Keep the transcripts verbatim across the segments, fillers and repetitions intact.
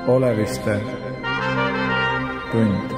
Oleviste tund.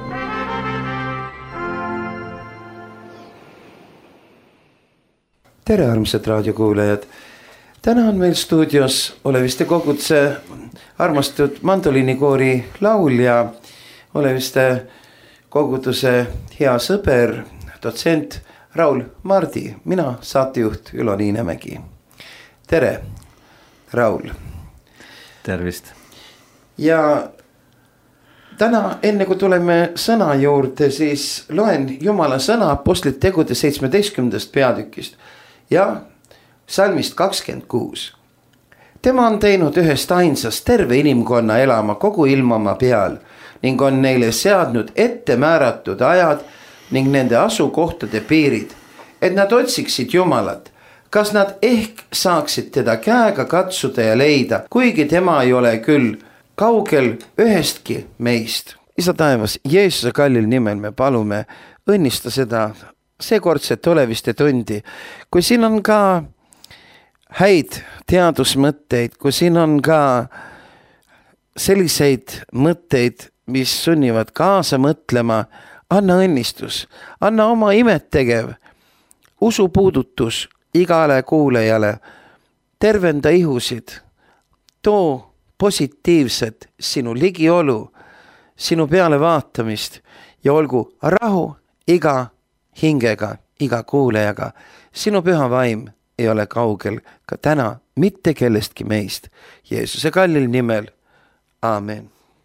Tere armsad raadiokuulajad. Täna on meil stuudios Oleviste koguduse armastatud mandoliinikoori laulja, Oleviste koguduse hea sõber, dotsent Raul Mardi, mina saatejuht Ülo Niinemägi. Tere, Raul. Tervist. Ja täna, enne kui tuleme sõna juurde, siis loen Jumala sõna Apostlite tegude seitsmeteistkümnendast peatükist ja salmist kakskümmend kuus. Tema on teinud ühest ainsast terve inimkonna elama kogu ilmamaa peal ning on neile seadnud ette määratud ajad ning nende asukohtade piirid, et nad otsiksid Jumalat, kas nad ehk saaksid teda käega katsuda ja leida, kuigi tema ei ole küll kaugel ühestki meist. Isa taevas, Jeesuse kallil nimel me palume õnnista seda seekordset Oleviste tundi, kui siin on ka häid teadusmõtteid, kui siin on ka selliseid mõtteid, mis sunnivad kaasa mõtlema, anna õnnistus, anna oma imet tegev usupuudutus igale kuulejale, tervenda ihusid, too positiivset sinu ligiolu, sinu peale vaatamist ja olgu rahu iga hingega, iga kuulejaga. Sinu püha vaim ei ole kaugel ka täna mitte kellestki meist. Jeesuse kallil nimel. Aamen.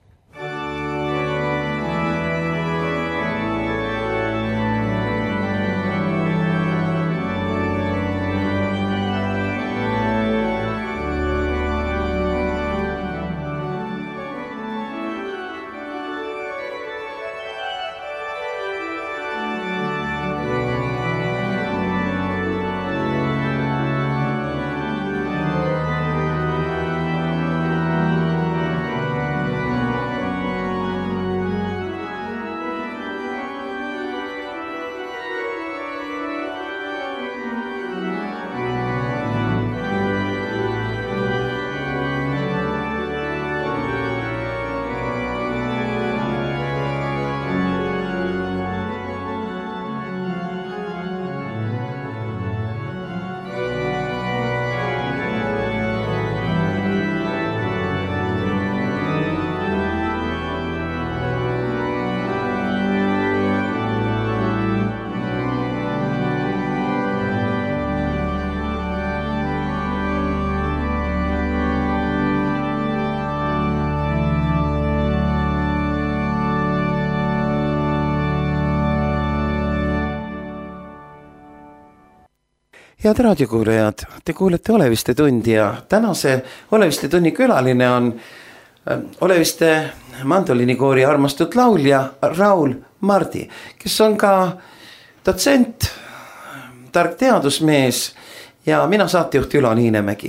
Head raadiokuulajad, te kuulete Oleviste tundi ja tänase Oleviste tunni külaline on Oleviste mandoliinikoori armastatud laulja Raul Mardi, kes on ka dotsent, tark teadusmees ja mina saatejuht Ülo Niinemägi.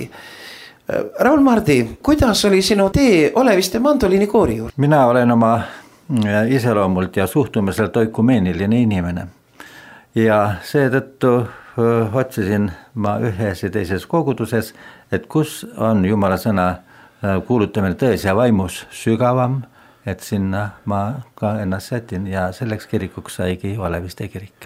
Raul Mardi, kuidas oli sinu tee Oleviste mandoliinikoori juurde? Mina olen oma iseloomult ja suhtumiselt oikumeeniline inimene ja seetõttu otsisin ma ühes ja teises koguduses, et kus on Jumala sõna kuulutamine tões ja vaimus sügavam, et sinna ma ka ennast sätin ja selleks kirikuks saigi Oleviste kirik.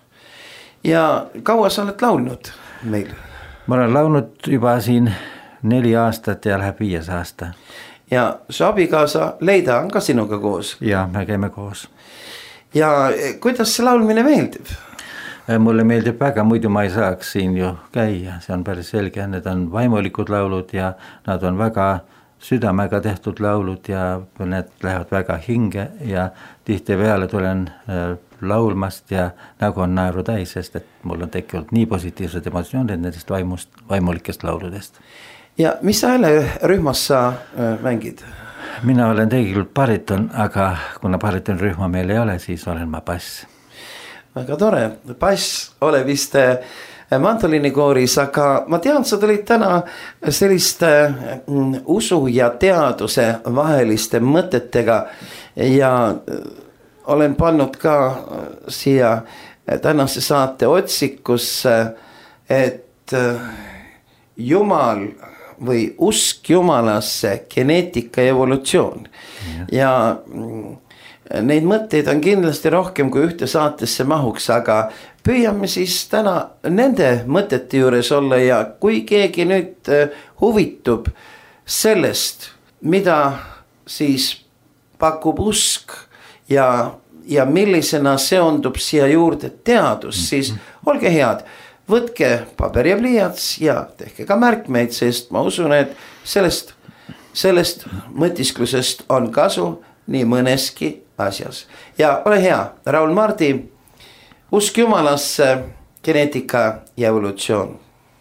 Ja kaua sa oled laulnud meil? Ma olen laulnud juba siin neli aastat ja läheb viies aasta. Ja su abikaasa Leida on ka sinuga koos? Ja, me käime koos. Ja kuidas see laulmine meeldib? Mulle meeldib väga, muidu ma ei saaks siin ju käia, see on päris selge, need on vaimulikud laulud ja nad on väga südamega tehtud laulud ja need lähevad väga hinge ja tihti peale tulen laulmast ja nagu on naeru täis, sest et mul on tekkinud nii positiivsed emotsioonid nendest vaimust, vaimulikest lauludest. Ja mis häälrühmas sa mängid? Mina olen tegelikult bariton, aga kuna bariton rühma meil ei ole, siis olen ma bass. Väga tore, bass Oleviste mandoliinikooris, aga ma tean, sa tulid täna selliste usu ja teaduse vaheliste mõtetega ja olen pannud ka siia tänase saate otsikusse, et Jumal või usk jumalasse, geneetika ja evolutsioon. Ja, ja neid mõtteid on kindlasti rohkem kui ühte saatesse mahuks, aga püüame siis täna nende mõtete juures olla ja kui keegi nüüd huvitub sellest, mida siis pakub usk ja, ja millisena seondub siia juurde teadus, siis olge head, võtke paber ja pliiats ja tehke ka märkmeid, sest ma usun, et sellest, sellest mõtisklusest on kasu nii mõneski asjas. Ja ole hea, Raul Mardi, usk jumalasse, geneetika ja evolutsioon.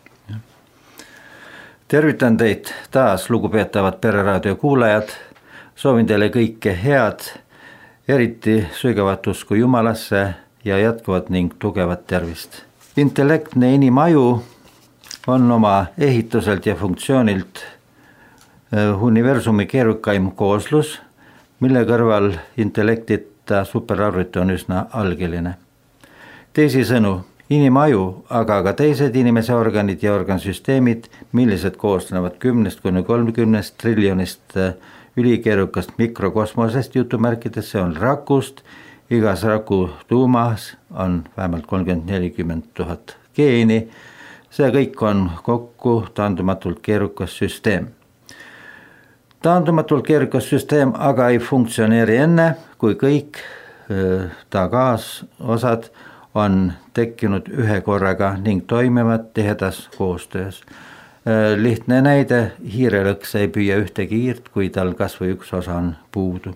Tervitan teid taas, lugupeetavad Pereraadio kuulajad. Soovin teile kõike head, eriti sügavat usku jumalasse ja jätkuvat ning tugevat tervist. Intellektne inimaju on oma ehituselt ja funktsioonilt universumi keerukaim kooslus, mille kõrval intellektita superarvuti on üsna algeline. Teisisõnu, inimaju, aga ka teised inimese organid ja organsüsteemid, millised koosnevad kümnest kuni kolmkümnest triljonist ülikeerukast mikrokosmosest jutumärkides, see on rakust, igas raku tuumas on vähemalt kolmkümmend nelikümmend tuhat geeni, see kõik on kokku taandumatult keerukas süsteem. Taandumatult keerukas süsteem aga ei funktsioneeri enne, kui kõik ta kaasosad on tekkinud ühe korraga ning toimivad tihedas koostöös. Lihtne näide, hiirelõks ei püüa ühtegi hiirt, kui tal kas või üks osa on puudu.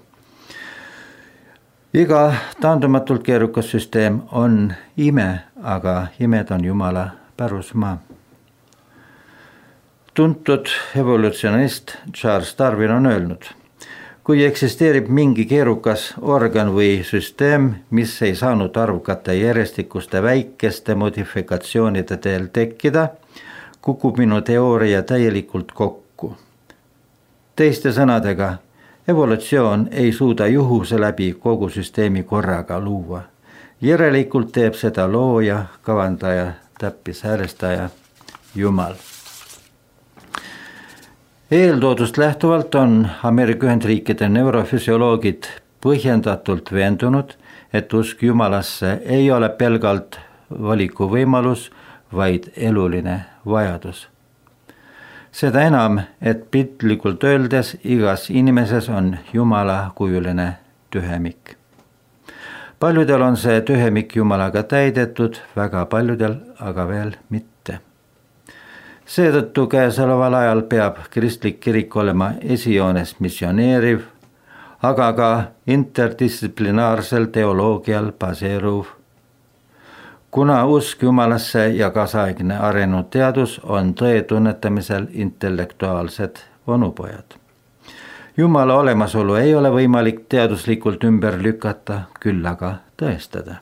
Iga taandumatult keerukas süsteem on ime, aga imed on Jumala pärusmaa. Tuntud evolutsionist Charles Darwin on öelnud, kui eksisteerib mingi keerukas organ või süsteem, mis ei saanud arvukate järjestikuste väikeste modifikatsioonide teel tekkida, kukub minu teooria täielikult kokku. Teiste sõnadega, evolutsioon ei suuda juhuse läbi kogu süsteemi korraga luua. Järelikult teeb seda looja, kavandaja, täppishäälestaja, Jumal. Eeltoodust lähtuvalt on Ameerika Ühendriikide neurofüsioloogid põhjendatult veendunud, et usk Jumalasse ei ole pelgalt valiku võimalus, vaid eluline vajadus. Seda enam, et piltlikult öeldes igas inimeses on Jumala kujuline tühemik. Paljudel on see tühemik Jumalaga täidetud, väga paljudel aga veel mitte. Seetõttu käesoleval ajal peab kristlik kirik olema esijoones missioneeriv, aga ka interdistsiplinaarsel teoloogial baseeruv. Kuna usk Jumalasse ja kaasaegne arenenud teadus on tõe tunnetamisel intellektuaalsed onupojad. Jumala olemasolu ei ole võimalik teaduslikult ümber lükata, küll aga tõestada.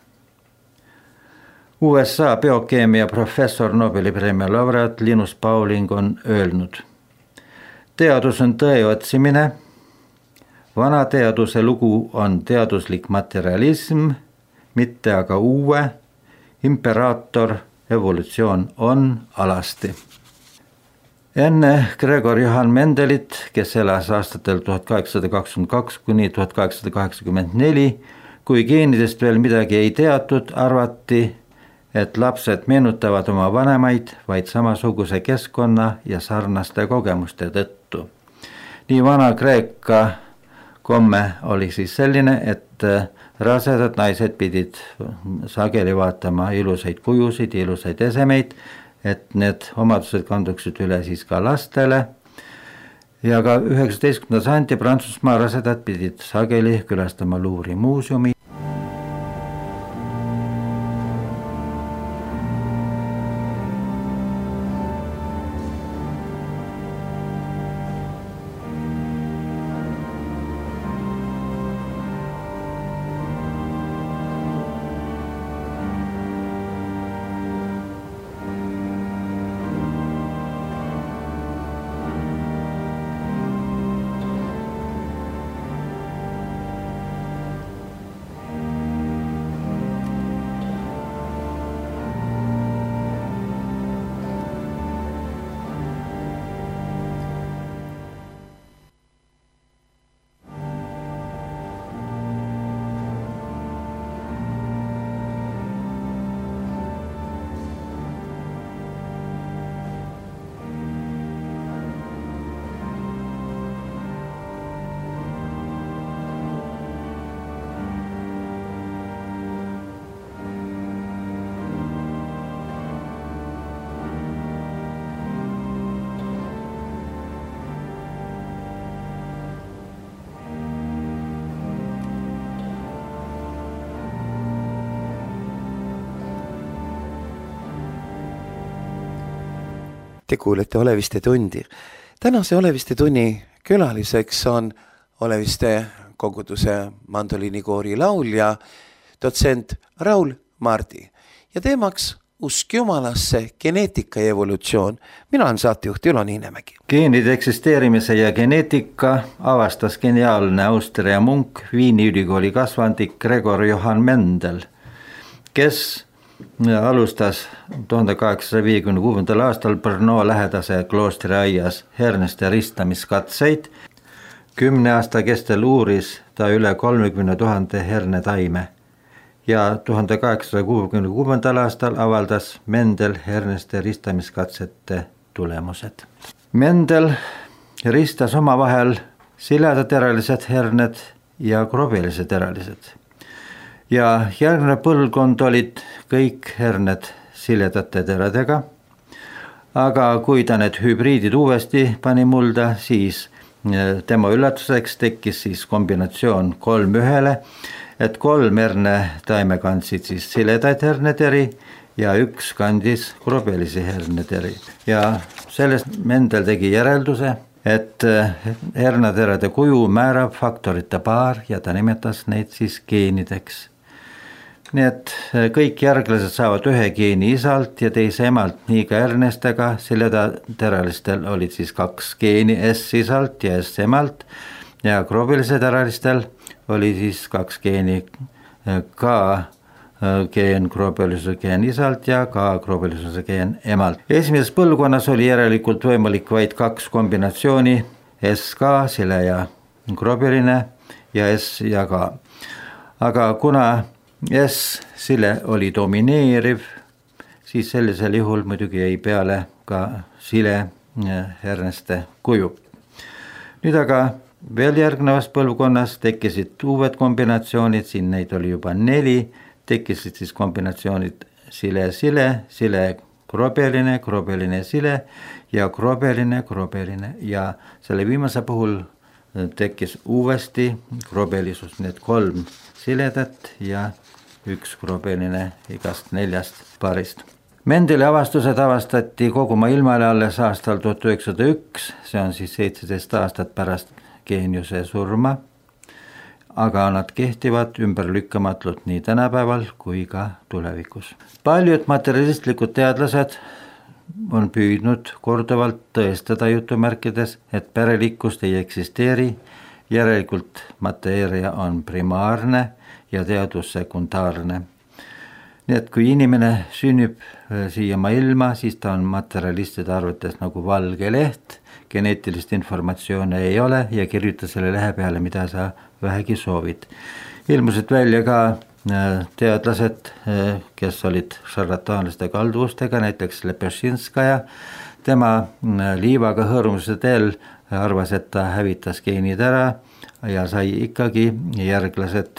U S A biokeemia professor Nobeli preemia laureaat Linus Pauling on öelnud, teadus on tõe otsimine, vana teaduse lugu on teaduslik materialism, mitte aga uue, imperaator, evolutsioon on alasti. Enne Gregor Johann Mendelit, kes elas aastatel tuhat kaheksasada kakskümmend kaks kuni tuhat kaheksasada kaheksakümmend neli, kui geenidest veel midagi ei teatud, arvati, et lapsed meenutavad oma vanemaid vaid samasuguse keskkonna ja sarnaste kogemuste tõttu. Nii vana Kreeka komme oli siis selline, et rasedad naised pidid sageli vaatama ilusaid kujusid, ilusaid esemeid, et need omadused kanduksid üle siis ka lastele. Ja ka üheksateistkümnenda sajandi Prantsusmaa rasedad pidid sageli külastama Louvre'i muuseumi. Te kuulete Oleviste tundi. Tänase Oleviste tunni külaliseks on Oleviste koguduse mandoliinikoori laulja, dotsent Raul Mardi ja teemaks usk jumalasse, geneetika ja evolutsioon. Mina olen saatejuht Ülo Niinemägi. Geenide eksisteerimise ja geneetika avastas geniaalne Austria munk, Viini ülikooli kasvandik Gregor Johann Mendel, kes alustas tuhande kaheksasaja viiekümne kuuendal aastal Brno lähedase kloostri aias herneste ristamiskatseid. Kümne aasta kestel uuris ta üle kolmekümne tuhande herne taime ja tuhande kaheksasaja kuuekümne kuuendal aastal avaldas Mendel herneste ristamiskatsete tulemused. Mendel ristas omavahel siledateralised herned ja krobelised teralised. Ja järgmine põlvkond olid kõik herned siledate teradega, aga kui ta need hübriidid uuesti pani mulda, siis tema üllatuseks tekkis siis kombinatsioon kolm ühele, et kolm herne taime kandsid siis siledaid herneteri ja üks kandis krobelisi herneteri. Ja sellest Mendel tegi järelduse, et herneterade kuju määrab faktorite paar ja ta nimetas neid siis geenideks. Nii et kõik järglased saavad ühe geeni isalt ja teise emalt, nii ka hernestega. Siledateralistel olid siis kaks geeni, S isalt ja S emalt ja krobelised teralistel oli siis kaks geeni, K geen krobelisuse geen isalt ja K krobelisuse geen emalt. Esimeses põlvkonnas oli järelikult võimalik vaid kaks kombinatsiooni, S K, sile ja krobeline ja S ja K. Aga kuna S sile oli domineeriv, siis sellisel juhul muidugi jäi peale ka sile herneste kuju. Nüüd aga veel järgnevas põlvkonnas tekkisid uued kombinatsioonid, siin neid oli juba neli, tekkisid siis kombinatsioonid sile-sile, sile-krobeline, krobeline sile ja krobeline, krobeline ja selle viimase puhul tekkis uuesti krobelisus, need kolm siledat ja üks krobeline igast neljast paarist. Mendeli avastused avastati kogu maailmale alles aastal tuhat üheksasada üks, see on siis seitseteist aastat pärast geeniuse surma, aga nad kehtivad ümberlükkamatult nii tänapäeval kui ka tulevikus. Paljud materialistlikud teadlased on püüdnud korduvalt tõestada jutumärkides, et perelikkust ei eksisteeri, järelikult mateeria on primaarne ja teadus sekundaarne. Nii et kui inimene sünnib siia maailma, siis ta on materialistide arvates nagu valge leht, geneetilist informatsiooni ei ole ja kirjuta selle lehe peale, mida sa vähegi soovid. Ilmusid välja ka teadlased, kes olid šarlataanliste kalduvustega, näiteks Lepešinskaja. Tema liivaga hõõrumise teel arvas, et ta hävitas geenid ära ja sai ikkagi järglased.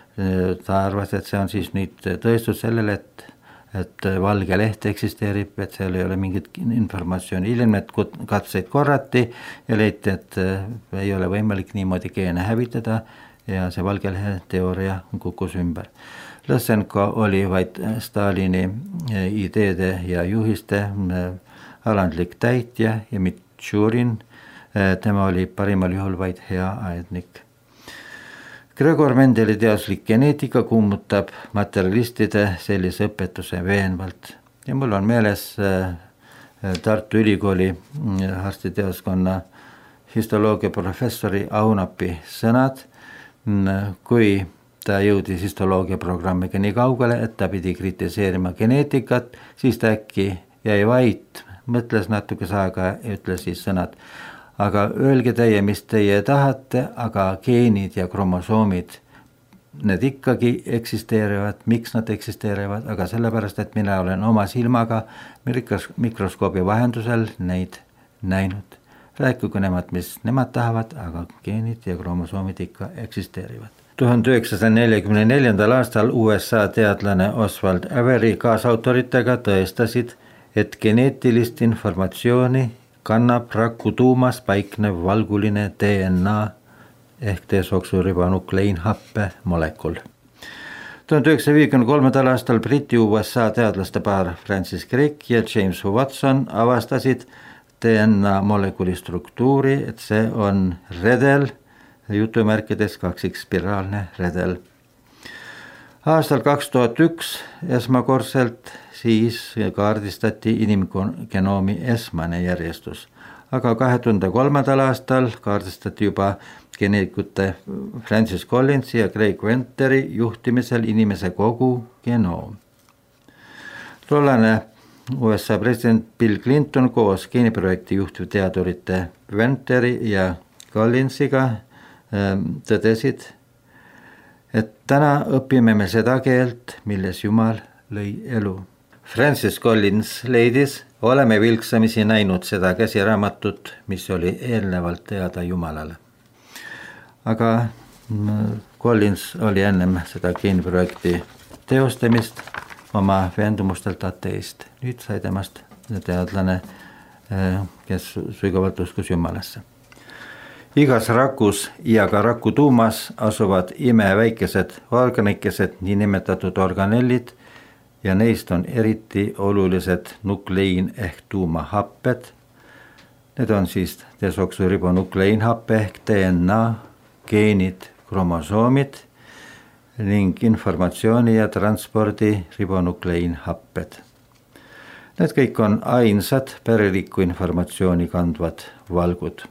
Ta arvas, et see on siis nüüd tõestus sellele, et, et valge leht eksisteerib, et seal ei ole mingit informatsiooni. Hiljem need katseid korrati ja leiti, et ei ole võimalik niimoodi geene hävitada ja see valge lehe teooria kukkus ümber. Lõssenko oli vaid Stalini ideede ja juhiste alandlik täitja ja Mitšurin, tema oli parimal juhul vaid hea aednik. Gregor Mendeli teaduslik geneetika kummutab materialistide sellise õpetuse veenvalt. Ja mul on meeles Tartu Ülikooli arstiteaduskonna histoloogia professori Aunapi sõnad, kui ta jõudis histoloogia programmiga nii kaugele, et ta pidi kritiseerima geneetikat, siis ta äkki jäi vait, mõtles natuke aega ja ütles siis sõnad. Aga öelge teie, mis teie tahate, aga geenid ja kromosoomid, need ikkagi eksisteerivad. Miks nad eksisteerivad? Aga sellepärast, et mina olen oma silmaga mikroskoobi vahendusel neid näinud. Rääkigu nemad, mis nemad tahavad, aga geenid ja kromosoomid ikka eksisteerivad. tuhande üheksasaja neljakümne neljandal aastal U S A teadlane Oswald Averi kaasautoritega tõestasid, et geneetilist informatsiooni kannab raku tuumas paiknev valguline D N A ehk desoksüribonukleinhappe molekul. tuhande üheksasaja viiekümne kolmandal aastal Briti U S A teadlaste paar Francis Crick ja James Watson avastasid D N A molekuli struktuuri, et see on redel, jutumärkides kaksikspiraalne redel. Aastal kaks tuhat üks esmakordselt siis kaardistati inimgenoomi esmane järjestus, aga kahe tuhande kolmandal aastal kaardistati juba geneetikute Francis Collinsi ja Craig Venteri juhtimisel inimese kogu genoom. Tollane U S A president Bill Clinton koos geeniprojekti juhtivteadurite Venteri ja Collinsiga tõdesid, et täna õpime me seda keelt, milles Jumal lõi elu. Francis Collins leidis, oleme vilksamisi näinud seda käsiraamatut, mis oli eelnevalt teada Jumalale. Aga Collins oli ennem seda geeniprojekti teostamist oma veendumustelt ateist. Nüüd sai temast teadlane, kes sügavalt uskus Jumalasse. Igas rakus ja ka raku tuumas asuvad imeväikesed organikesed, niinimetatud organellid, ja neist on eriti olulised nukleiin ehk tuumahapped. Need on siis desoksüribonukleiinhappe ehk D N A, geenid, kromosoomid ning informatsiooni ja transpordi ribonukleiinhapped. Need kõik on ainsad pärilikku informatsiooni kandvad valgud.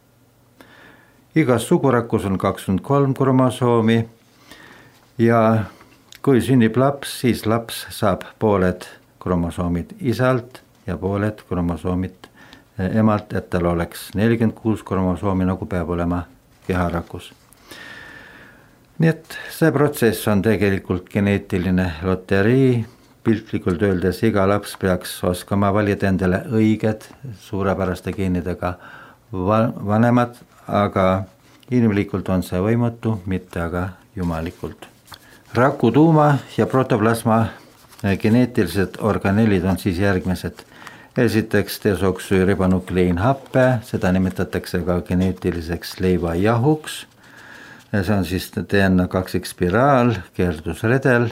Igas sugurakus on kakskümmend kolm kromosoomi ja kui sünnib laps, siis laps saab pooled kromosoomid isalt ja pooled kromosoomid emalt, et tal oleks nelikümmend kuus kromosoomi, nagu peab olema keharakus. Nii et see protsess on tegelikult geneetiline loterii, piltlikult öeldes iga laps peaks oskama valida endale õiged suurepäraste geenidega vanemad, aga inimlikult on see võimatu, mitte aga jumalikult. Raku tuuma ja protoplasma geneetilised organellid on siis järgmised. Esiteks desoksüribonukleiinhappe, seda nimetatakse ka geneetiliseks leivajahuks. See on siis D N A kaksikspiraal, keerdusredel.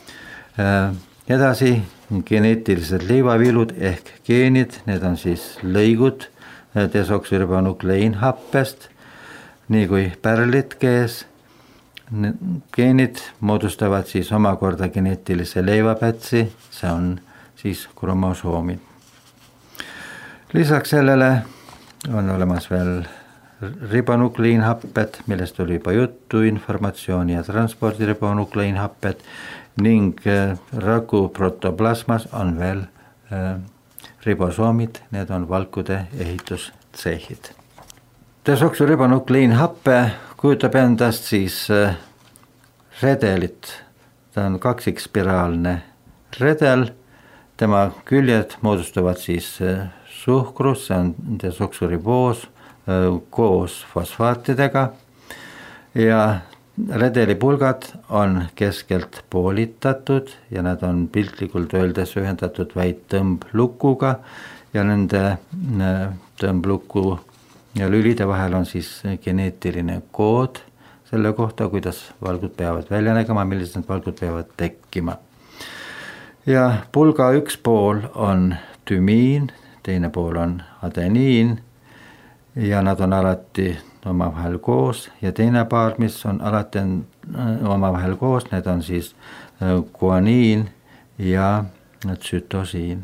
Edasi geneetilised leivavilud ehk geenid, need on siis lõigud desoksüribonukleiinhappest, nii kui pärlid kees. Geenid moodustavad siis omakorda geneetilise leivapätsi, see on siis kromosoomid. Lisaks sellele on olemas veel ribonukleiinhapped, millest oli juba juttu, informatsiooni ja transpordi ribonukleiinhapped ning raku protoplasmas on veel ribosoomid, need on valkude ehitustsehhid. Desoksüribonukleiinhappe kujutab endast siis redelit, ta on kaksikspiraalne redel, tema küljed moodustavad siis suhkrus, see on desoksüriboos koos fosfaatidega ja redeli pulgad on keskelt poolitatud ja nad on piltlikult öeldes ühendatud vaid tõmblukuga ja nende tõmbluku ja lülide vahel on siis geneetiline kood selle kohta, kuidas valgud peavad välja nägema, millised need valgud peavad tekkima. Ja pulga üks pool on tümiin, teine pool on adeniin ja nad on alati omavahel koos ja teine paar, mis on alati omavahel koos, need on siis guaniin ja tsütosiin.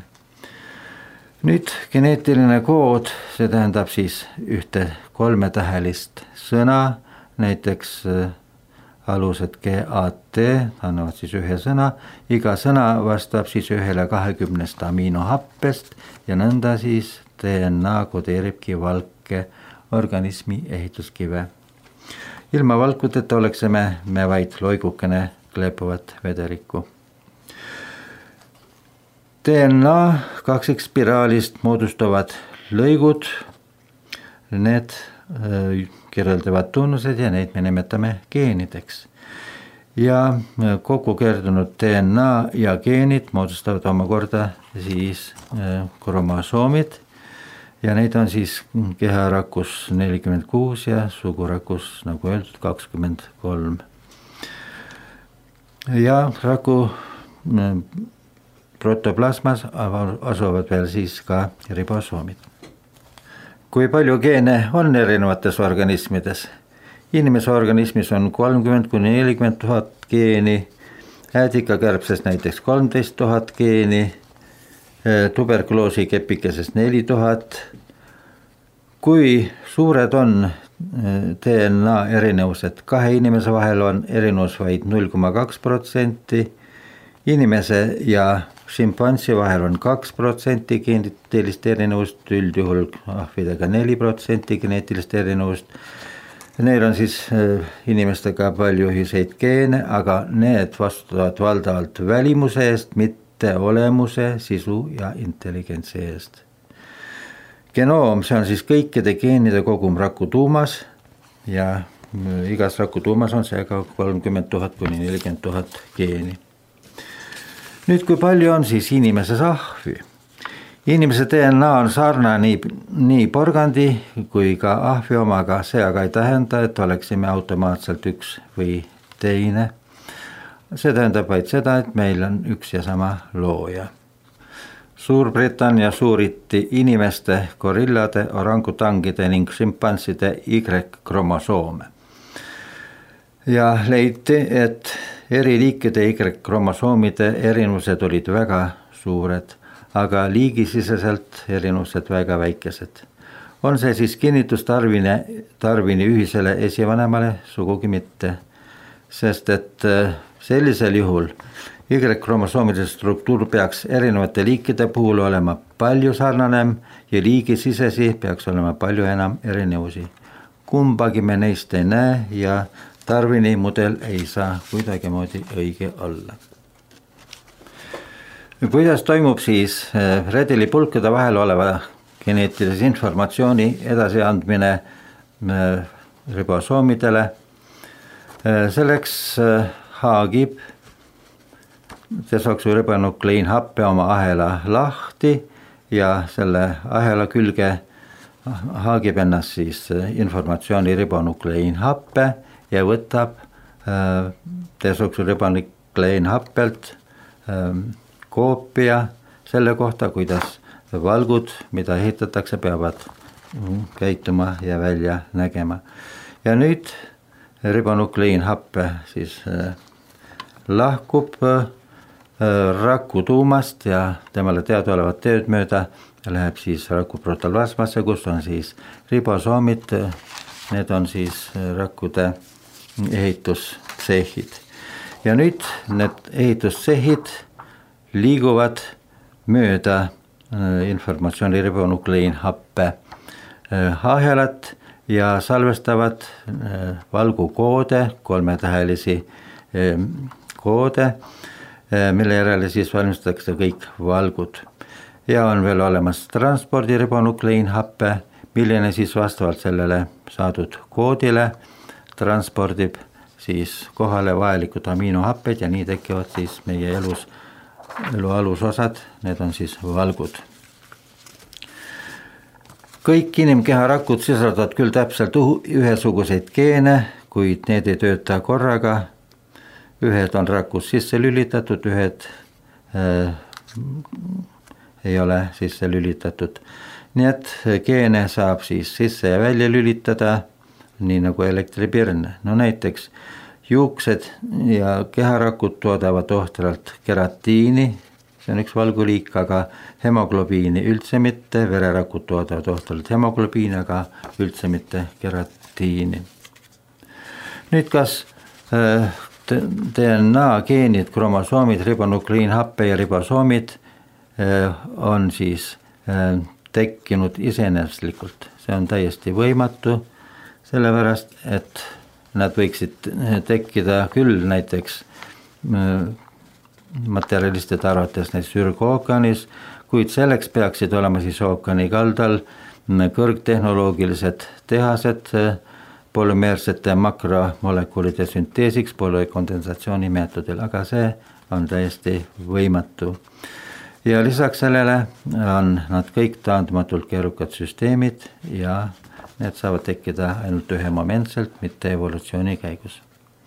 Nüüd geneetiline kood, see tähendab siis ühte kolmetähelist sõna, näiteks alused G A T annavad siis ühe sõna, iga sõna vastab siis ühele kahekümnest aminohappest ja nõnda siis D N A kodeeribki valke organismi ehituskive. Ilma valkudeta oleksime me vaid loigukene kleepuvat vedelikku. D N A kaksikspiraalist moodustavad lõigud, need kirjeldavad tunnused ja neid me nimetame geenideks. Ja kogu keerdunud D N A ja geenid moodustavad omakorda siis kromosoomid ja neid on siis keharakus nelikümmend kuus ja sugurakus, nagu öeldud, kakskümmend kolm. ja raku protoplasmas asuvad veel siis ka ribosoomid. Kui palju geene on erinevates organismides? Inimese organismis on kolmkümmend kuni nelikümmend tuhat geeni, äädikakärbses näiteks kolmteist tuhat geeni, tuberkuloosi kepikeses neli tuhat. Kui suured on D N A erinevused? Kahe inimese vahel on erinevus vaid null koma kaks protsenti, inimese ja šimpansi vahel on kaks protsenti geneetilist erinevust, üldjuhul ahvidega neli protsenti geneetilist erinevust. Neil on siis inimestega palju ühiseid geene, aga need vastutavad valdavalt välimuse eest, mitte olemuse, sisu ja intelligentsi eest. Genoom, see on siis kõikide geenide kogum rakutuumas ja igas rakutuumas on seega kolmkümmend tuhat kuni nelikümmend tuhat geeni. Nüüd, kui palju on siis inimeses ahvi? Inimese D N A on sarnane nii, nii porgandi kui ka ahvi omaga, see aga ei tähenda, et oleksime automaatselt üks või teine. See tähendab vaid seda, et meil on üks ja sama looja. Suurbritannia suuriti inimeste, gorillade, orangutangide ning šimpanside Y-kromosoome. Ja leiti, et eri liikide Y-kromosoomide erinevused olid väga suured, aga liigisiseselt erinevused väga väikesed. On see siis kinnitus Darwini, Darwini ühisele esivanemale? Sugugi mitte, sest et sellisel juhul Y-kromosoomide struktuur peaks erinevate liikide puhul olema palju sarnanem ja liigisisesi peaks olema palju enam erinevusi. Kumbagi me neist ei näe ja Darwini mudel ei saa kuidagi moodi õige olla. Kuidas toimub siis redilipulkade vahel oleva geneetilise informatsiooni edasiandmine ribosoomidele? Selleks haagib desoksüribonukleiinhappe oma ahela lahti ja selle ahela külge haagib ennast siis informatsiooni ribonukleiinhappe ja võtab desoksüribonukleiinhappelt koopia selle kohta, kuidas valgud, mida ehitatakse, peavad käituma ja välja nägema. Ja nüüd ribonukleiinhappe siis lahkub rakutuumast ja temale teadaolevat teed mööda läheb siis raku protoplasmasse, kus on siis ribosoomid, need on siis rakkude ehitustsehhid. Ja nüüd need ehitustsehhid liiguvad mööda informatsiooni ribonukleiinhappe ahelat ja salvestavad valgukoode, kolmetähelisi koode, mille järele siis valmistatakse kõik valgud. Ja on veel olemas transpordi ribonukleiinhappe, milline siis vastavalt sellele saadud koodile transpordib siis kohale vajalikud aminohapped ja nii tekivad siis meie elus elu alusosad, need on siis valgud. Kõik inimkeha rakud sisaldavad küll täpselt ühesuguseid geene, kuid need ei tööta korraga. Ühed on rakus sisse lülitatud, ühed äh, ei ole sisse lülitatud. Nii et geene saab siis sisse ja välja lülitada, nii nagu elektripirn. No näiteks juuksed ja keharakud toodavad ohtralt keratiini, see on üks valguliik, aga hemoglobiini üldse mitte, vererakud toodavad ohtralt hemoglobiini, aga üldse mitte keratiini. Nüüd kas D N A geenid, kromosoomid, ribonukleiinhappe ja ribosoomid on siis tekkinud iseeneslikult? See on täiesti võimatu, sellepärast, et nad võiksid tekkida küll näiteks materjalistide arvates näiteks ürgookeanis, kuid selleks peaksid olema siis ookeani kaldal kõrgtehnoloogilised tehased polümeersete makromolekulide sünteesiks polükondensatsiooni meetodil, aga see on täiesti võimatu. Ja lisaks sellele on nad kõik taandumatult keerukad süsteemid ja need saavad tekkida ainult ühe momentselt, mitte evolutsiooni käigus.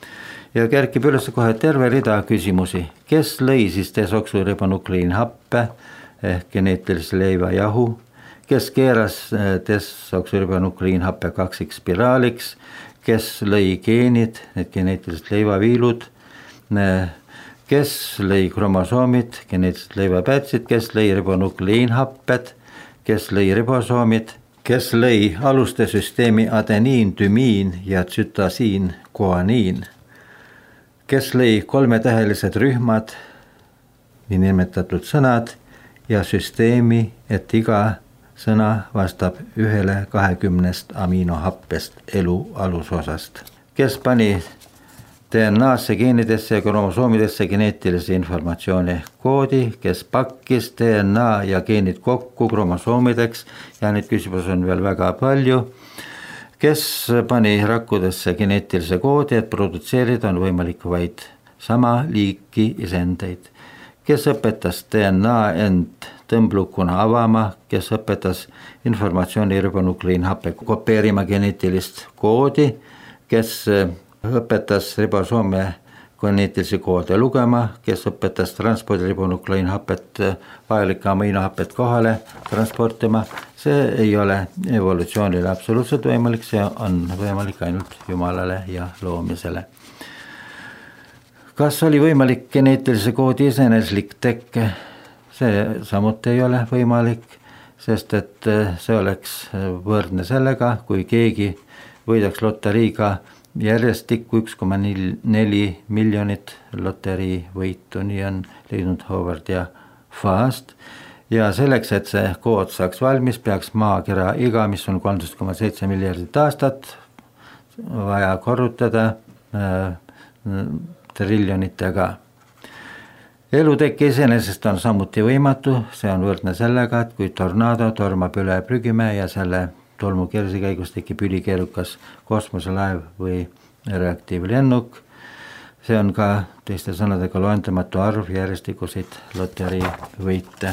ja kerkib üles kohe terve rida küsimusi. Kes lõi siis desoksüribonukleiinhappe ehk geneetilise leivajahu? Kes keeras desoksüribonukleiinhappe kaksikspiraaliks? Kes lõi geenid, need geneetilised leivaviilud? Kes lõi kromosoomid, geneetilised leivapätsid? Kes lõi ribonukleiinhapped? Kes lõi ribosoomid? Kes lõi aluste süsteemi adeniin, dümiin ja tsütasiin, guaniin? Kes lõi kolmetähelised rühmad, nimetatud sõnad ja süsteemi, et iga sõna vastab ühele kahekümnest aminohappest elu alusosast? Kes pani D N A-sse, geenidesse ja kromosoomidesse geneetilise informatsiooni koodi? Kes pakkis D N A ja geenid kokku kromosoomideks? Ja neid küsimusi on veel väga palju. Kes pani rakkudesse geneetilise koodi, et produtseerida on võimalik vaid sama liiki isendeid? Kes õpetas D N A end tõmblukuna avama? Kes õpetas informatsiooni ribonukleiinhappe kopeerima geneetilist koodi? Kes õpetas ribosoome geneetilisi koode lugema? Kes õpetas transpordi ribonukleiinhapet, vajalike aminohapet kohale transportima? See ei ole evolutsioonile absoluutselt võimalik, see on võimalik ainult Jumalale ja loomisele. Kas oli võimalik geneetilise koodi iseeneslik tekke? See samuti ei ole võimalik, sest et see oleks võrdne sellega, kui keegi võidaks loteriiga järjestikku üks koma neli miljonit loterii võitu, nii on leidnud Howard ja Fast. Ja selleks, et see kood saaks valmis, peaks maakera iga, mis on kolmteist koma seitse miljardit aastat, vaja korrutada äh, triljonitega. Elutekke iseenesest on samuti võimatu, see on võrdne sellega, et kui tornado tormab üle prügimäe ja selle tolmukirsi käigus tekib ülikeerukas kosmoselaev või reaktiivlennuk. See on ka teiste sõnadega loendamatu arv järjestikuseid loterii võite.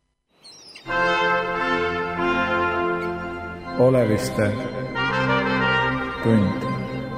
Oleviste tund.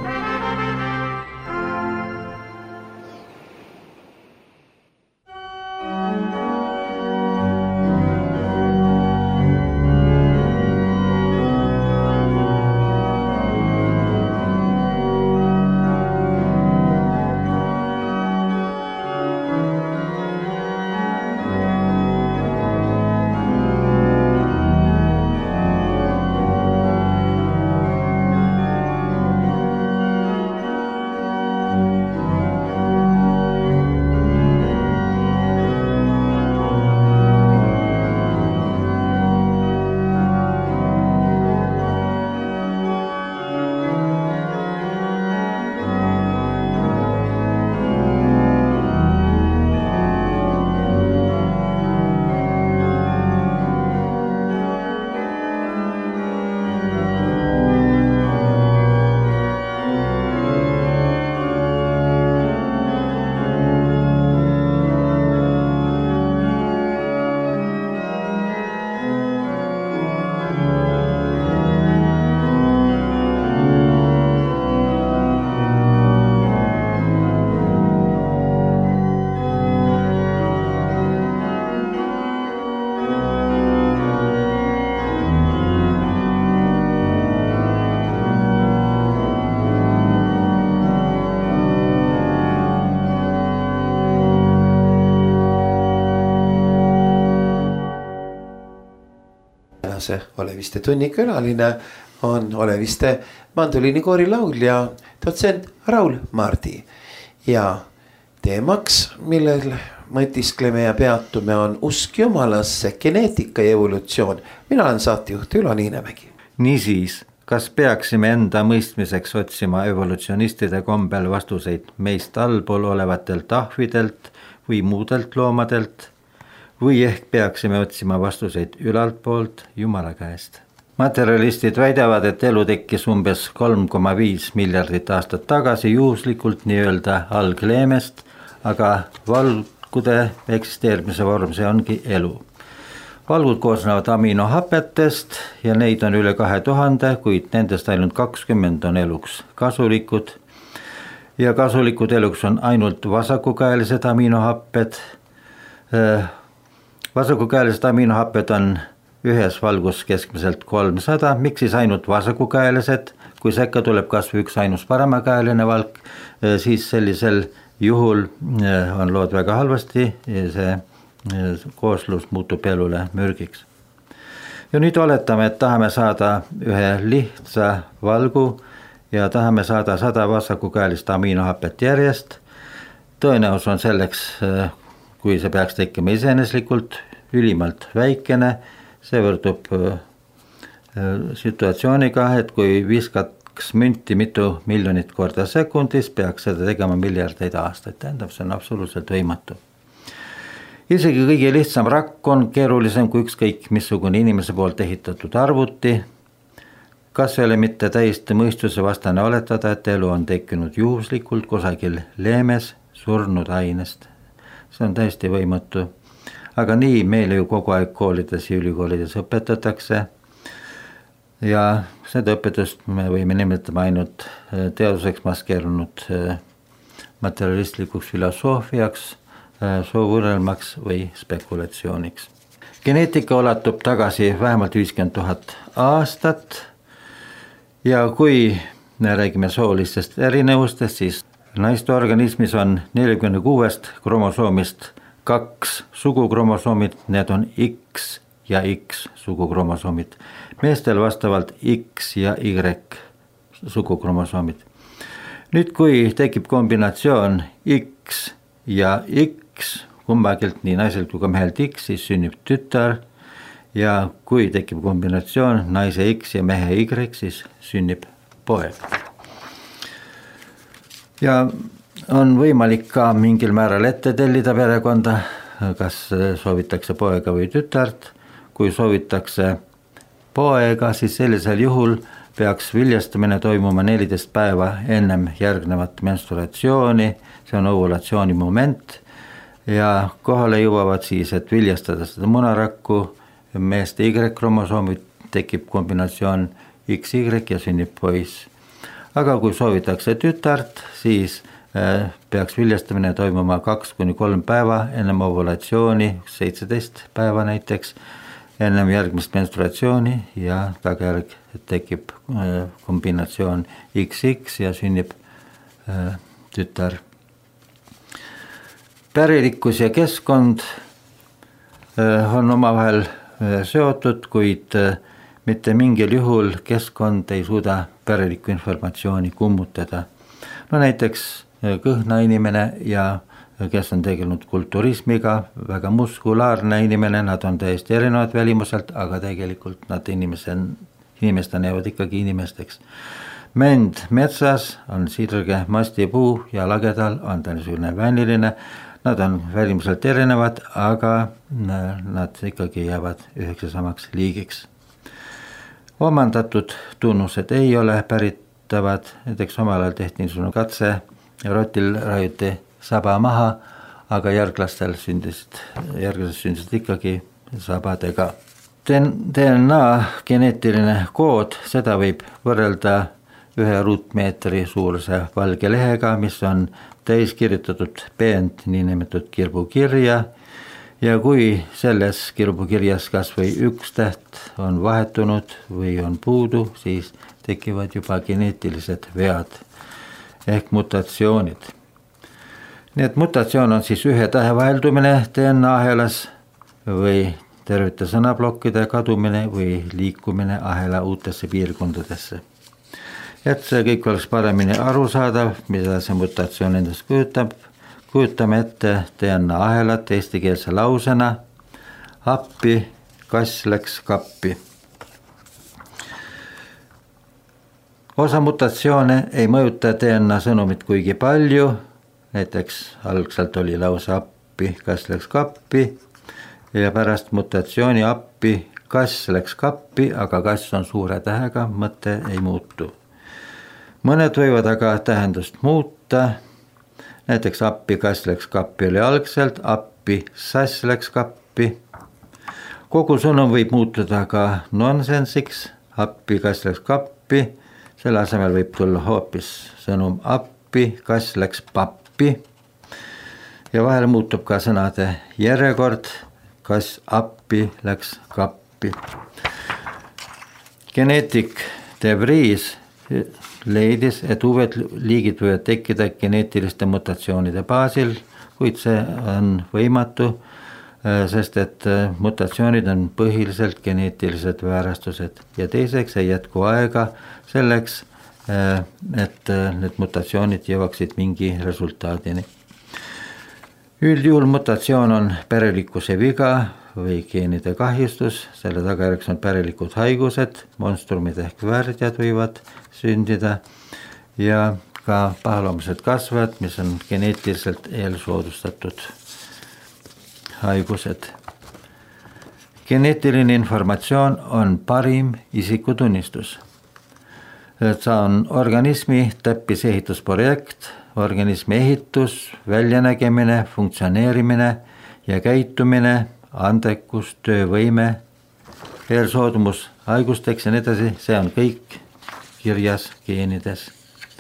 tänase Oleviste tunni külaline on Oleviste mandoliinikoori laulja dotsent Raul Mardi. Ja teemaks, millel mõtiskleme ja peatume, on usk Jumalasse, geneetika ja evolutsioon. Mina olen saatejuht Ülo Niinemägi. Niisiis, kas peaksime enda mõistmiseks otsima evolutsionistide kombel vastuseid meist allpool olevatelt ahvidelt või muudelt loomadelt? Või ehk peaksime otsima vastuseid ülalt poolt Jumala käest? Materjalistid väidavad, et elu tekkis umbes kolm koma viis miljardit aastat tagasi juhuslikult nii-öelda algleemest, aga valgude eksisteerimise vorm, see ongi elu. Valgud koosnevad aminohapetest ja neid on üle kahe tuhande, kuid nendest ainult kakskümmend on eluks kasulikud. ja kasulikud eluks on ainult vasakukäelised aminohapped. Vasakukäelised aminohapped on ühes valgus keskmiselt kolmsada, miks siis ainult vasakukäelised, kui sekka tuleb kas või üks ainus paremakäeline valk, siis sellisel juhul on lood väga halvasti ja see kooslus muutub elule mürgiks. Ja nüüd oletame, et tahame saada ühe lihtsa valgu ja tahame saada sada vasakukäelist aminohapet järjest. Tõenäosus on selleks, kui see peaks tekkima iseeneslikult, ülimalt väikene. See võrdub situatsiooniga, et kui viskaks münti mitu miljonit korda sekundis, peaks seda tegema miljardeid aastaid. Tähendab, see on absoluutselt võimatu. Isegi kõige lihtsam rakk on keerulisem kui ükskõik missugune inimese poolt ehitatud arvuti. Kas ei ole mitte täiesti mõistuse vastane oletada, et elu on tekkinud juhuslikult kusagil leemes surnud ainest. See on täiesti võimatu. Aga nii meile ju kogu aeg koolides ja ülikoolides õpetatakse. Ja seda õpetust me võime nimetama ainult teaduseks maskeerunud materialistlikuks filosoofiaks, soovõrelmaks või spekulatsiooniks. Geneetika ulatub tagasi vähemalt viiskümmend tuhat aastat ja kui me räägime soolistest erinevustest, siis naiste organismis on nelikümmend kuuest kromosoomist kaks sugukromosoomid, need on X ja X sugukromosoomid. Meestel vastavalt X ja Y sugukromosoomid. Nüüd kui tekib kombinatsioon X ja X, kummagilt nii naiselt kui ka mehelt X, siis sünnib tütar ja kui tekib kombinatsioon naise X ja mehe Y, siis sünnib poeg. Ja on võimalik ka mingil määral ette tellida perekonda, kas soovitakse poega või tütart. Kui soovitakse poega, siis sellisel juhul peaks viljastamine toimuma neliteist päeva ennem järgnevat menstruatsiooni, see on ovulatsiooni moment ja kohale jõuavad siis, et viljastada seda munarakku, meeste Y-kromosoomid, tekib kombinatsioon X Y ja sünnib poiss. Aga kui soovitakse tütart, siis peaks viljastamine toimuma kaks kuni kolm päeva ennem ovulatsiooni, seitseteist päeva näiteks, ennem järgmist menstruatsiooni ja tagajärg tekib kombinatsioon X X ja sünnib tütar. Pärilikkus ja keskkond on omavahel seotud, kuid mitte mingil juhul keskkond ei suuda pärilikku informatsiooni kummutada. No näiteks kõhna inimene ja kes on tegelenud kulturismiga, väga muskulaarne inimene, nad on täiesti erinevad välimuselt, aga tegelikult nad inimesen, inimestena jäävad ikkagi inimesteks. Mend metsas on sirge mastipuu ja lagedal on ta niisugune vääniline. Nad on välimuselt erinevad, aga nad ikkagi jäävad üheks ja samaks liigiks. Omandatud tunnused ei ole päritavad, näiteks omal ajal tehti niisugune katse, rotil raiuti saba maha, aga järglastel sündisid, järglased sündisid ikkagi sabadega. D N A geneetiline kood, seda võib võrrelda ühe ruutmeetri suuruse valge lehega, mis on täis kirjutatud peent niinimetatud kirbukirja ja kui selles kirbukirjas kas või üks täht on vahetunud või on puudu, siis tekivad juba geneetilised vead ehk mutatsioonid. Nii et mutatsioon on siis ühe tähe vaheldumine D N A ahelas või tervete sõnaplokkide kadumine või liikumine ahela uutesse piirkondadesse. Et see kõik oleks paremini arusaadav, mida see mutatsioon endast kujutab, kujutame ette D N A ahelat eestikeelse lausena. Appi, kass läks kappi. Osa mutatsioone ei mõjuta D N A sõnumit kuigi palju. Näiteks algselt oli lause appi, kass läks kappi ja pärast mutatsiooni appi, kass läks kappi, aga kass on suure tähega, mõte ei muutu. Mõned võivad aga tähendust muuta, näiteks appi, kass läks kappi oli algselt, appi, sass läks kappi. Kogu sõnum võib muutuda ka nonsensiks, appi, kass läks kappi, selle asemel võib tulla hoopis sõnum appi. appi, kass läks pappi. Ja vahel muutub ka sõnade järjekord, kas appi läks kappi. Geneetik De Vries leidis, et uued liigid võivad tekkida geneetiliste mutatsioonide baasil, kuid see on võimatu, sest et mutatsioonid on põhiliselt geneetilised väärastused ja teiseks ei jätku aega selleks, et need mutatsioonid jõuaksid mingi resultaadini. Üldjuhul mutatsioon on pärelikkuse viga või geenide kahjustus, selle tagajärjeks on pärelikud haigused, monstrumid ehk värdjad võivad sündida ja ka pahaloomused kasvajad, mis on geneetiliselt eelsoodustatud haigused. Geneetiline informatsioon on parim isikutunnistus. See on organismi täppisehitusprojekt, organismi ehitus, väljanägemine, funktsioneerimine ja käitumine, andekus, töövõime, eelsoodumus haigusteks ja nii edasi, see on kõik kirjas geenides.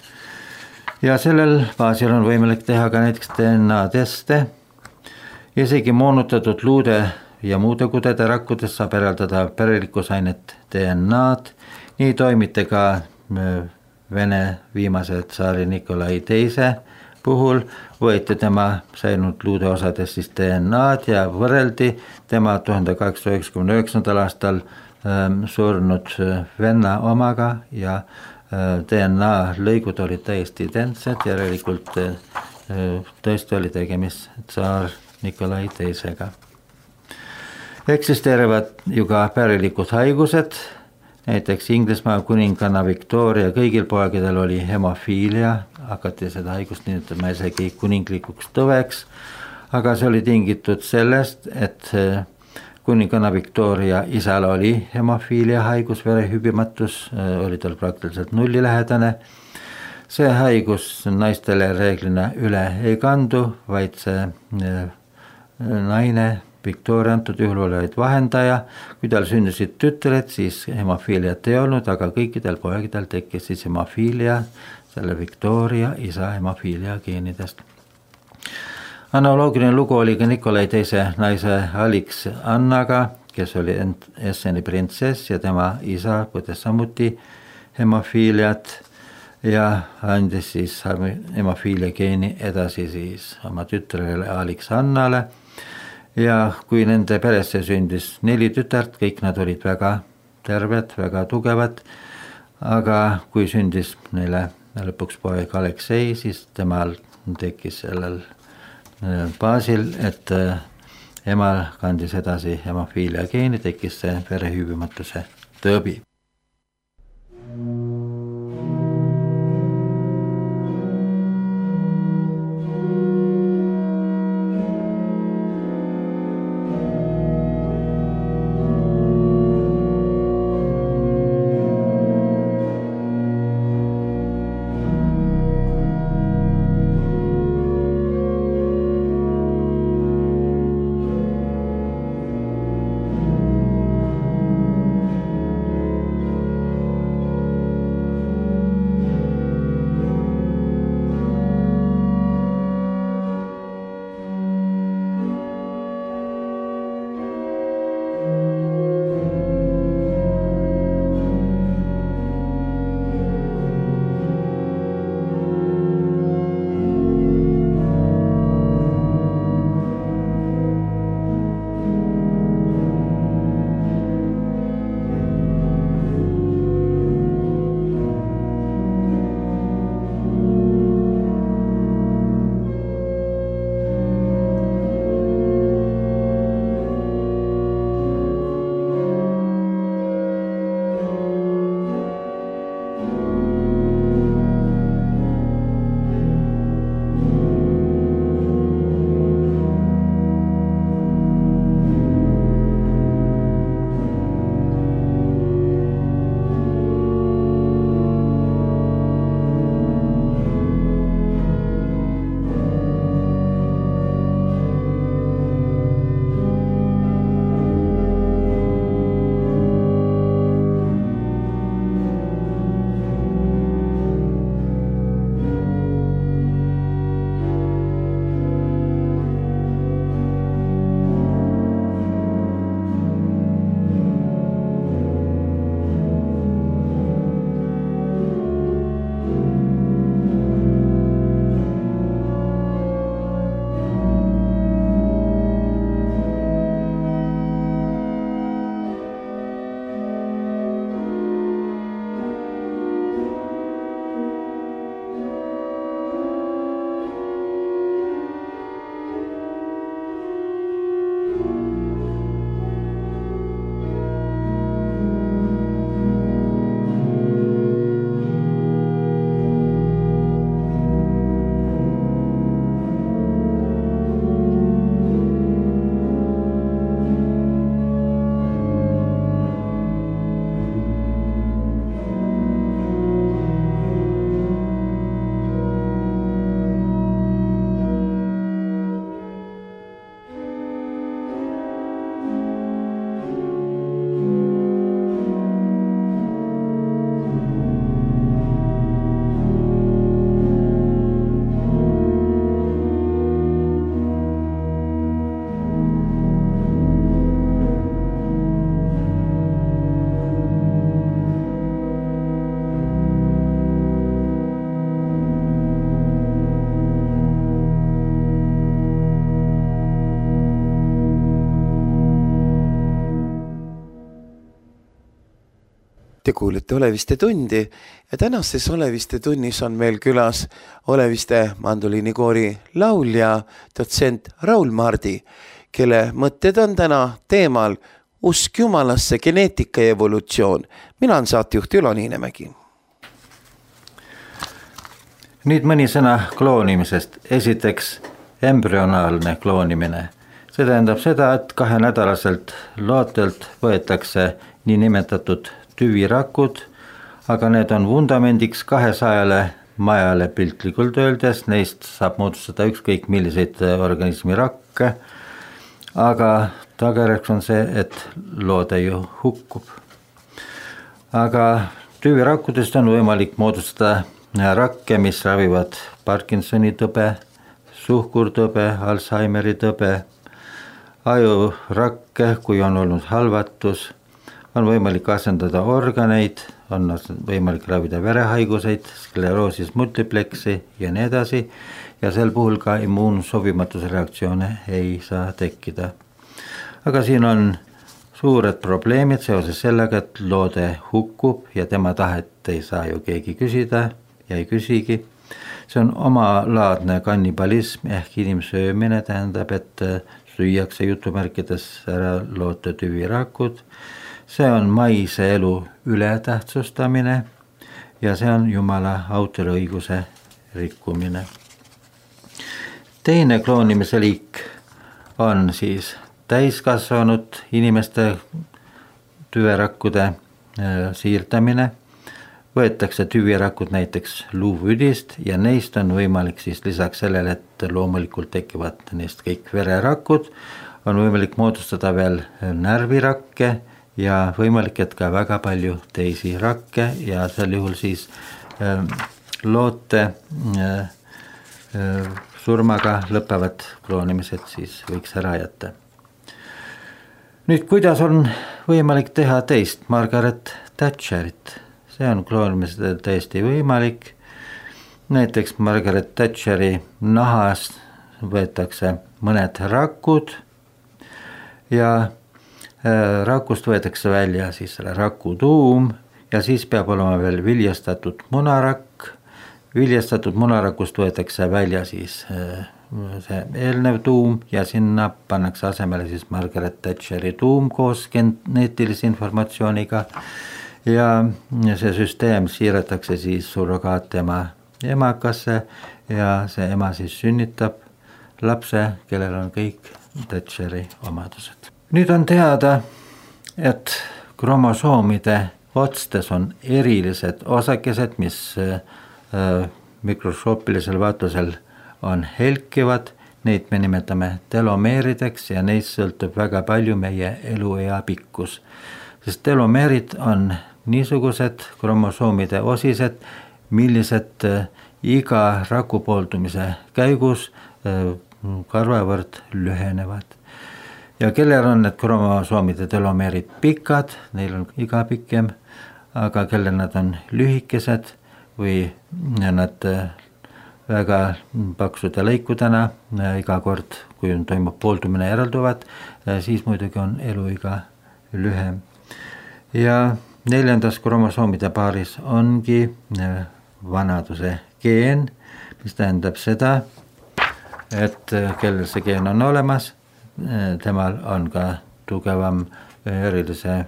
Ja sellel baasil on võimalik teha ka näiteks D N A teste. Isegi moonutatud luude ja muude kudede rakkudes saab eraldada pärelikkusainet D N A-d. Nii toimiti ka Vene viimase tsaari Nikolai teise puhul, võeti tema säilunud luude osades siis D N A-d ja võrreldi tema tuhande kaheksasaja üheksakümne üheksandal aastal surnud venna omaga ja D N A lõigud olid täiesti identsed, järelikult tõesti oli tegemist tsaar Nikolai teisega. Eksisteerivad ju ka pärelikud haigused, näiteks Inglismaa kuninganna Victoria kõigil poegidel oli hemofiilia, hakati seda haigust nimetama isegi kuninglikuks tõveks, aga see oli tingitud sellest, et kuninganna Victoria isal oli hemofiilia haigus, verehübimatus, oli tal praktiliselt nullilähedane. See haigus naistele reeglina üle ei kandu, vaid see naine Victoria antud juhul oli vahendaja, kui tal sündisid tütred, siis hemofiiliat ei olnud, aga kõikidel poegidel tekkis siis hemofiilia selle Victoria isa hemofiilia geenidest. Analoogiline lugu oli ka Nikolai teise naise Alix Annaga, kes oli Esseni printsess ja tema isa põdes samuti hemofiiliat ja andis siis hemofiilia geeni edasi siis oma tütrele Alix Annale. Ja kui nende peresse sündis neli tütart, kõik nad olid väga terved, väga tugevad, aga kui sündis neile lõpuks poeg Aleksei, siis temal tekkis sellel baasil, et emal kandis edasi hemofiilia geeni, tekkis see verehübimatuse tõbi. Te kuulete Oleviste tundi ja tänases Oleviste tunnis on meil külas Oleviste mandoliinikoori laulja dotsent Raul Mardi, kelle mõtted on täna teemal usk Jumalasse, geneetika ja evolutsioon. Mina on saatejuht Ülo Niinemägi. Nüüd mõni sõna kloonimisest. Esiteks embrüonaalne kloonimine. See tähendab seda, et kahenädalaselt lootelt võetakse nii nimetatud tüvirakud, aga need on vundamendiks kahesajale majale piltlikult öeldes. Neist saab moodustada ükskõik milliseid organismi rakke, aga tagajärjeks on see, et loode ju hukkub. Aga tüvirakkudest on võimalik moodustada rakke, mis ravivad Parkinsoni tõbe, suhkurtõbe, Alzheimeri tõbe, ajurakke, kui on olnud halvatus, on võimalik asendada organeid, on võimalik ravida verehaiguseid, skleroosis multiplexi ja nii edasi, ja sel puhul ka immuunsobimatusreaktsioone ei saa tekkida. Aga siin on suured probleemid seoses sellega, et loode hukkub ja tema tahet ei saa ju keegi küsida ja ei küsigi. See on omalaadne kannibalism ehk inimsöömine, tähendab, et süüakse jutumärkides ära loote tüvirakud. See on maise elu ületähtsustamine ja see on Jumala autoriõiguse rikkumine. Teine kloonimise liik on siis täiskasvanud inimeste tüverakkude siirdamine. Võetakse tüvirakud näiteks luuvüdist ja neist on võimalik siis lisaks sellele, et loomulikult tekivad neist kõik vererakud, on võimalik moodustada veel närvirakke ja võimalik, et ka väga palju teisi rakke ja sel juhul siis äh, loote äh, äh, surmaga lõpevad kloonimised siis võiks ära jätta. Nüüd, kuidas on võimalik teha teist Margaret Thatcherit? See on kloonimised täiesti võimalik. Näiteks Margaret Thatcheri nahast võetakse mõned rakud ja rakust võetakse välja siis selle raku tuum ja siis peab olema veel viljastatud munarakk. Viljastatud munarakust võetakse välja siis see eelnev tuum ja sinna pannakse asemele siis Margaret Thatcheri tuum koos geneetilise informatsiooniga. Ja see süsteem siiratakse siis surrogaatema emakasse ja see ema siis sünnitab lapse, kellel on kõik Thatcheri omadused. Nüüd on teada, et kromosoomide otstes on erilised osakesed, mis mikroskoopilisel vaatlusel on helkivad. Neid me nimetame telomeerideks ja neist sõltub väga palju meie eluea pikkus. Sest telomeerid on niisugused kromosoomide osised, millised iga raku pooldumise käigus karvavõrd lühenevad. Ja kellel on need kromosoomide telomeerid pikad, neil on iga pikem, aga kellel nad on lühikesed või nad väga paksude lõikudena iga kord, kui on toimub pooldumine järelduvad, siis muidugi on eluiga lühem. Ja neljandas kromosoomide paaris ongi vanaduse geen, mis tähendab seda, et kellel see geen on olemas, temal on ka tugevam erilise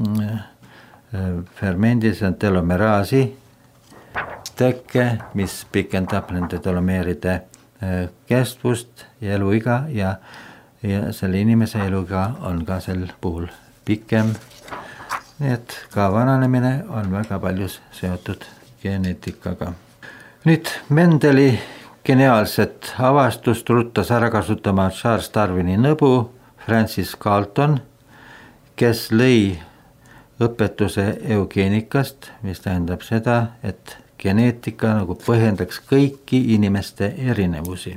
fermendi, see on telomeraasi tekke, mis pikendab nende telomeeride kestvust ja eluiga ja, ja selle inimese eluiga on ka sel puhul pikem. Nii et ka vananemine on väga paljus seotud geneetikaga. Nüüd Mendeli geniaalset avastust ruttas ära kasutama Charles Darwini nõbu Francis Galton, kes lõi õpetuse eugeenikast, mis tähendab seda, et geneetika nagu põhjendaks kõiki inimeste erinevusi.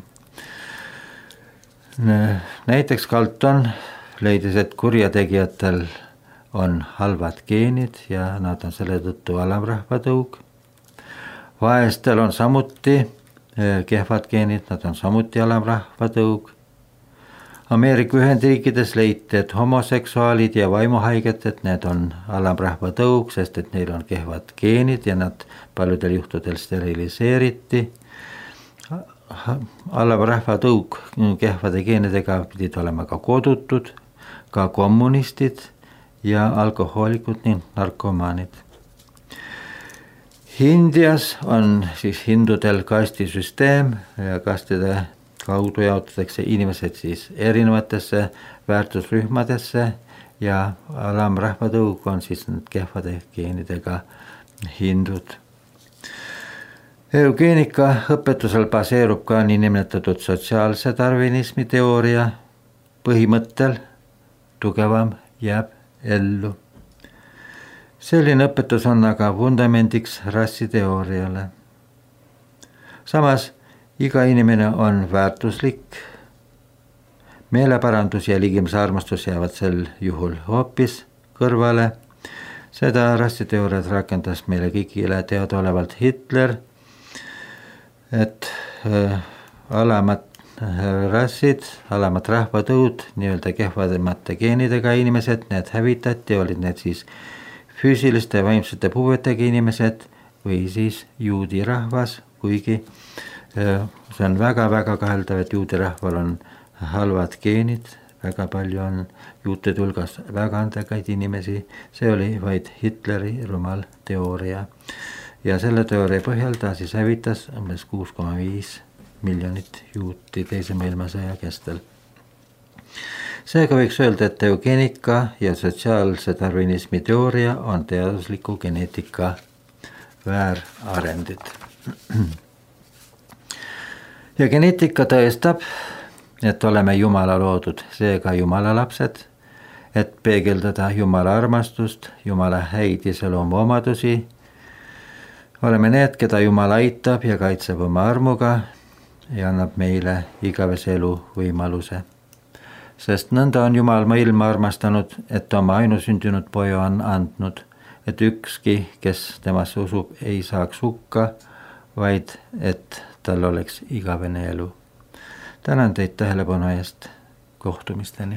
Näiteks Galton leidis, et kurjategijatel on halvad geenid ja nad on selle tõttu alamrahvatõug. Vaestel on samuti kehvad geenid, nad on samuti alamrahvatõug. Ameerika Ühendriikides leiti, et homoseksuaalid ja vaimuhaiged, et need on alamrahva tõug, sest et neil on kehvad geenid ja nad paljudel juhtudel steriliseeriti. Alamrahva tõug kehvade geenidega pidid olema ka kodutud, ka kommunistid ja alkohoolikud ning narkomaanid. Indias on siis hindudel kastisüsteem ja kastide kaudu jaotatakse inimesed siis erinevatesse väärtusrühmadesse ja alamrahvatõug on siis need kehvade geenidega hindud. Eugeenika õpetusel baseerub ka niinimetatud sotsiaalse darwinismi teooria põhimõttel tugevam jääb ellu. Selline õpetus on aga vundamendiks rassiteooriale. Samas iga inimene on väärtuslik, meeleparandus ja ligimese armastus jäävad sel juhul hoopis kõrvale. Seda rassiteooriat rakendas meile kõigile teadaolevalt Hitler, et äh, alamad rassid, alamad rahvatõud, nii-öelda kehvademate geenidega inimesed, need hävitati, olid need siis füüsiliste ja vaimsete puuetega inimesed või siis juudi rahvas, kuigi see on väga-väga kaheldav, et juudi rahval on halvad geenid, väga palju on juutide hulgas väga andekaid inimesi, see oli vaid Hitleri rumal teooria. Ja selle teooria põhjal ta siis hävitas umbes kuus koma viis miljonit juuti teise maailmasõja kestel. Seega võiks öelda, et eugeenika ja sotsiaalse darwinismi teooria on teadusliku geneetika väärarendid. Ja geneetika tõestab, et oleme Jumala loodud, seega Jumala lapsed, et peegeldada Jumala armastust, Jumala häid iseloomu omadusi. Oleme need, keda Jumal aitab ja kaitseb oma armuga ja annab meile igavese elu võimaluse. Sest nõnda on Jumal maailma armastanud, et oma ainusündinud poja on andnud, et ükski, kes temasse usub, ei saaks hukka, vaid et tal oleks igavene elu. Tänan teid tähelepanu eest, kohtumisteni.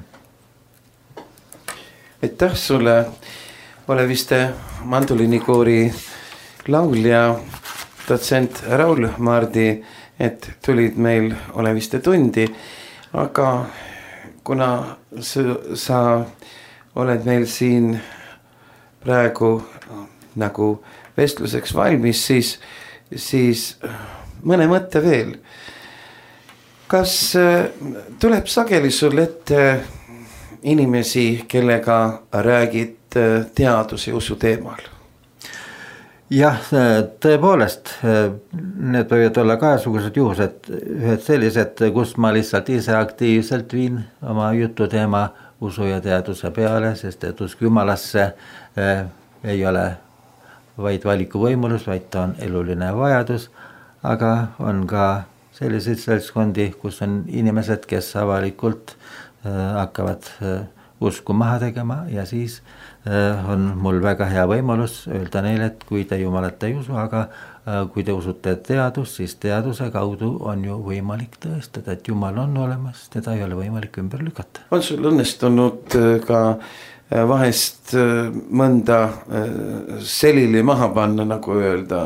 Aitäh sulle, Oleviste mandolinikoori laulja, dotsent Raul Mardi, et tulid meil Oleviste tundi, aga kuna sa oled meil siin praegu nagu vestluseks valmis, siis, siis mõne mõtte veel. Kas tuleb sageli sul ette inimesi, kellega räägid teadus- ja usu teemal? Jah, tõepoolest, need võivad olla kahesugused juhused, ühed sellised, kus ma lihtsalt ise aktiivselt viin oma jutu teema usu ja teaduse peale, sest et usk Jumalasse äh, ei ole vaid valikuvõimulus, vaid ta on eluline vajadus, aga on ka selliseid seltskondi, kus on inimesed, kes avalikult äh, hakkavad äh, usku maha tegema ja siis on mul väga hea võimalus öelda neile, et kui te Jumalat ei usu, aga kui te usute teadust, siis teaduse kaudu on ju võimalik tõestada, et Jumal on olemas, teda ei ole võimalik ümber lükata. On sul õnnestunud ka vahest mõnda selili maha panna, nagu öelda,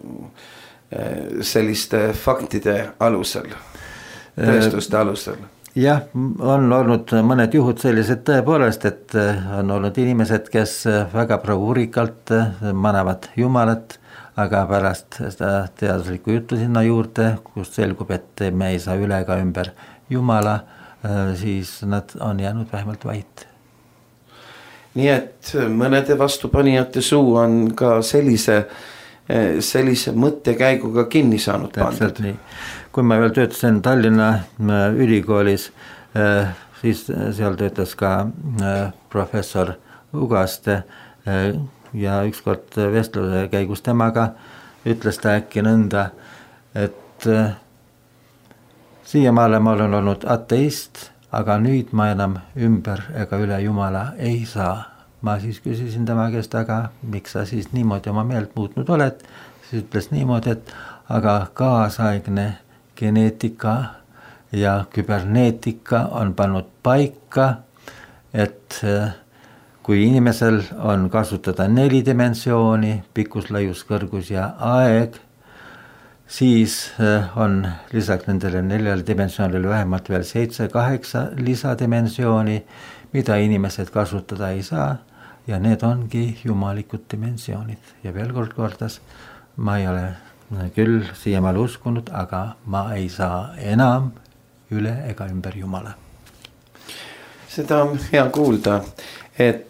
selliste faktide alusel, tõestuste alusel? Jah, on olnud mõned juhud sellised tõepoolest, et on olnud inimesed, kes väga bravuurikalt manavad Jumalat, aga pärast seda teaduslikku juttu sinna juurde, kus selgub, et me ei saa üle ega ümber Jumala, siis nad on jäänud vähemalt vait. Nii et mõnede vastupanijate suu on ka sellise, sellise mõttekäiguga kinni saanud pandud. Nii. Kui ma veel töötasin Tallinna ülikoolis, siis seal töötas ka professor Ugaste ja ükskord vestluse käigus temaga ütles ta äkki nõnda, et siiamaale ma olen olnud ateist, aga nüüd ma enam ümber ega üle Jumala ei saa. Ma siis küsisin tema käest, aga miks sa siis niimoodi oma meelt muutnud oled? Siis ütles niimoodi, et aga kaasaegne geneetika ja küberneetika on pannud paika, et kui inimesel on kasutada neli dimensiooni, pikkus, laius, kõrgus ja aeg, siis on lisaks nendele neljale dimensioonile vähemalt veel seitse, kaheksa lisadimensiooni, mida inimesed kasutada ei saa ja need ongi jumalikud dimensioonid. Ja veel kord kordas, ma ei ole küll siiamaale uskunud, aga ma ei saa enam üle ega ümber Jumala. Seda on hea kuulda, et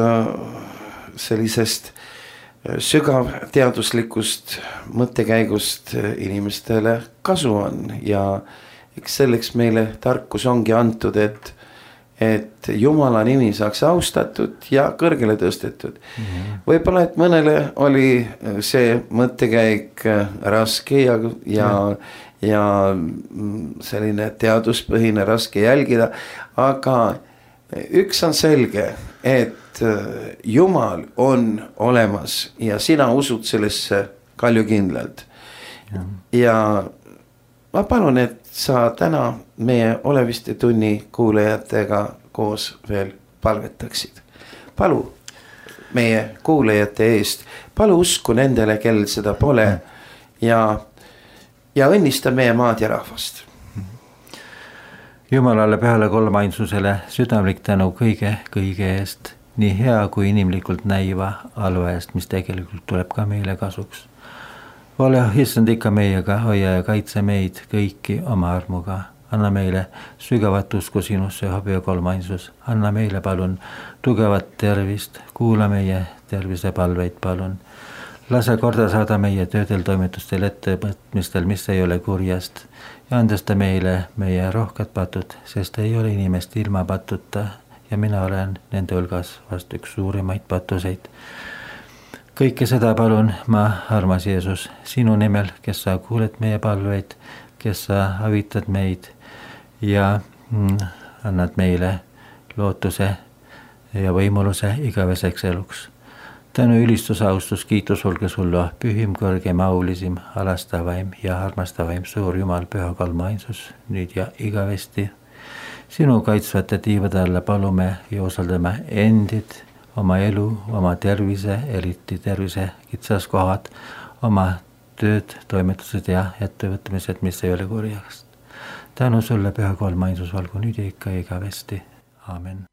sellisest sügav teaduslikust mõttekäigust inimestele kasu on ja eks selleks meile tarkus ongi antud, et, et Jumala nimi saaks austatud ja kõrgele tõstetud. Mm-hmm. Võib-olla, et mõnele oli see mõttekäik raske ja, ja, ja selline teaduspõhine raske jälgida, aga üks on selge, et Jumal on olemas ja sina usud sellesse kaljukindlalt. Ja, ja ma palun, et sa täna meie Oleviste tunni kuulajatega koos veel palvetaksid. Palu meie kuulajate eest, palu usku nendele, kel seda pole ja, ja õnnista meie maad ja rahvast. Jumalale pühale kolmainsusele südamlik tänu kõige, kõige eest, nii hea kui inimlikult näiva alva eest, mis tegelikult tuleb ka meile kasuks. Ole issand ikka meiega, hoia ja kaitse meid kõiki oma armuga. Anna meile sügavat usku sinusse, püha kolmainsus. Anna meile palun tugevat tervist, kuula meie tervisepalveid palun. Lase korda saada meie töödel, toimetustel, ettevõtmistel, mis ei ole kurjast. Ja andesta meile meie rohked patud, sest ei ole inimest ilma patuta ja mina olen nende hulgas vast üks suurimaid patuseid. Kõike seda palun ma, armas Jeesus, sinu nimel, kes sa kuuled meie palveid, kes sa avitad meid ja annad meile lootuse ja võimaluse igaveseks eluks. Tänu ülistus, austus, kiitus olge sulle, pühim, kõrgem, aulisim, alastavaim ja armastavaim suur Jumal, püha kolmainsus, nüüd ja igavesti. Sinu kaitsvate tiivade alla palume ja usaldame endid, oma elu, oma tervise, eriti tervise kitsaskohad, oma tööd, toimetused ja ettevõtmised, mis ei ole kurjast. Tänu sulle, püha kolmainsus, olgu nüüd ja ikka igavesti. Aamen.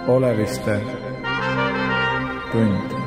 Oleviste tund.